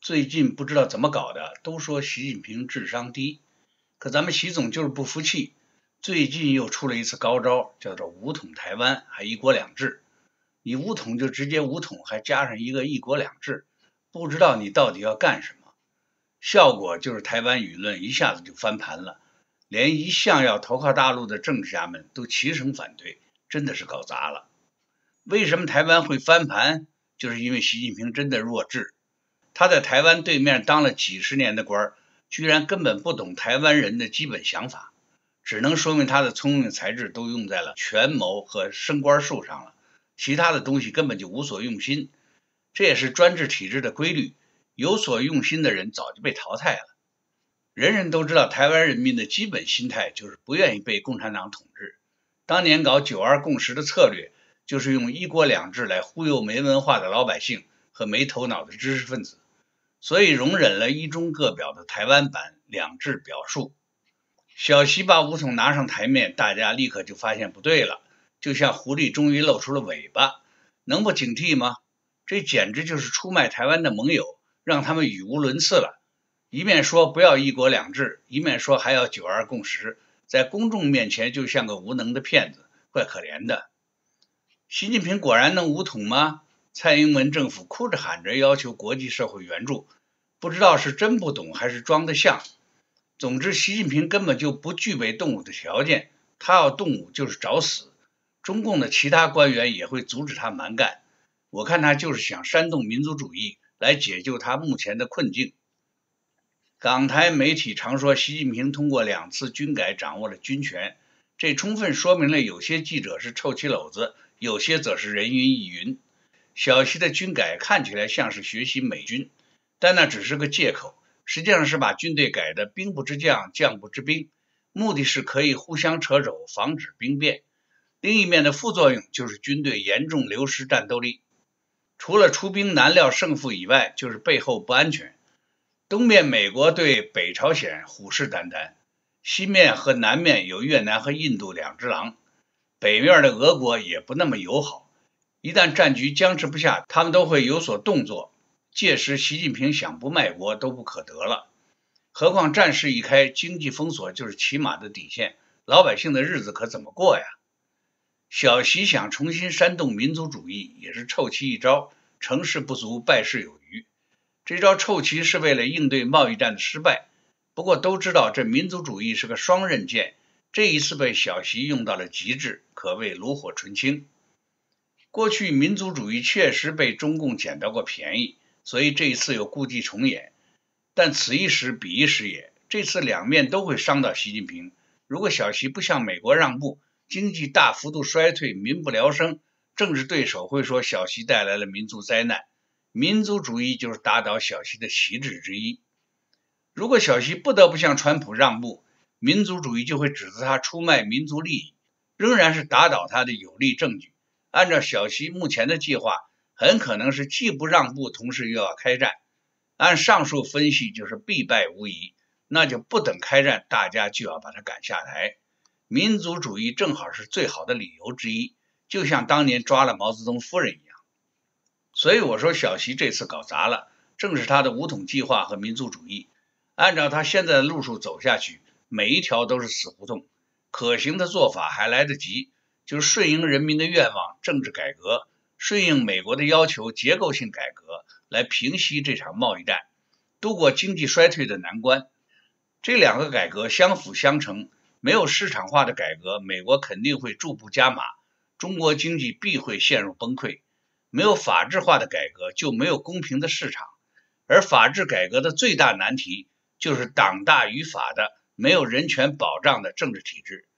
最近不知道怎么搞的，都说习近平智商低，可咱们习总就是不服气，最近又出了一次高招，叫做武统台湾，还一国两制。你武统就直接武统，还加上一个一国两制，不知道你到底要干什么。效果就是台湾舆论一下子就翻盘了，连一向要投靠大陆的政治家们都齐声反对，真的是搞砸了。为什么台湾会翻盘？就是因为习近平真的弱智。他在台湾对面当了几十年的官，居然根本不懂台湾人的基本想法，只能说明他的聪明才智都用在了权谋和升官术上了，其他的东西根本就无所用心。这也是专制体制的规律，有所用心的人早就被淘汰了。人人都知道台湾人民的基本心态就是不愿意被共产党统治，当年搞9·2共识的策略就是用一国两制来忽悠没文化的老百姓和没头脑的知识分子，所以容忍了一中各表的台湾版两制表述。小习把武统拿上台面，大家立刻就发现不对了，就像狐狸终于露出了尾巴，能不警惕吗？这简直就是出卖台湾的盟友，让他们语无伦次了。一面说不要一国两制，一面说还要9·2共识，在公众面前就像个无能的骗子，怪可怜的。习近平果然能武统吗？蔡英文政府哭着喊着要求国际社会援助，不知道是真不懂还是装得像。总之，习近平根本就不具备动武的条件，他要动武就是找死。中共的其他官员也会阻止他蛮干，我看他就是想煽动民族主义来解救他目前的困境。港台媒体常说习近平通过2次军改掌握了军权，这充分说明了有些记者是臭棋篓子，有些则是人云亦云。小习的军改看起来像是学习美军，但那只是个借口，实际上是把军队改得兵不知将，将不知兵，目的是可以互相扯肘，防止兵变。另一面的副作用就是军队严重流失战斗力，除了出兵难料胜负以外，就是背后不安全。东面美国对北朝鲜虎视眈眈，西面和南面有越南和印度2只狼，北面的俄国也不那么友好，一旦战局僵持不下，他们都会有所动作，届时习近平想不卖国都不可得了。何况战事一开，经济封锁就是起码的底线，老百姓的日子可怎么过呀？小习想重新煽动民族主义，也是臭棋一招，成事不足败事有余。这招臭棋是为了应对贸易战的失败，不过都知道这民族主义是个双刃剑，这一次被小习用到了极致，可谓炉火纯青。过去民族主义确实被中共捡到过便宜，所以这一次又故伎重演。但此一时彼一时也，这次两面都会伤到习近平。如果小习不向美国让步，经济大幅度衰退，民不聊生，政治对手会说小习带来了民族灾难。民族主义就是打倒小习的旗帜之一。如果小习不得不向川普让步，民族主义就会指责他出卖民族利益，仍然是打倒他的有力证据。按照小习目前的计划，很可能是既不让步，同时又要开战。按上述分析，就是必败无疑，那就不等开战，大家就要把他赶下台。民族主义正好是最好的理由之一，就像当年抓了毛泽东夫人一样。所以我说小习这次搞砸了，正是他的武统计划和民族主义。按照他现在的路数走下去，每一条都是死胡同。可行的做法还来得及，就是顺应人民的愿望，政治改革，顺应美国的要求，结构性改革，来平息这场贸易战，度过经济衰退的难关。这2个改革相辅相成，没有市场化的改革，美国肯定会逐步加码，中国经济必会陷入崩溃。没有法治化的改革，就没有公平的市场，而法治改革的最大难题就是党大于法的、没有人权保障的政治体制。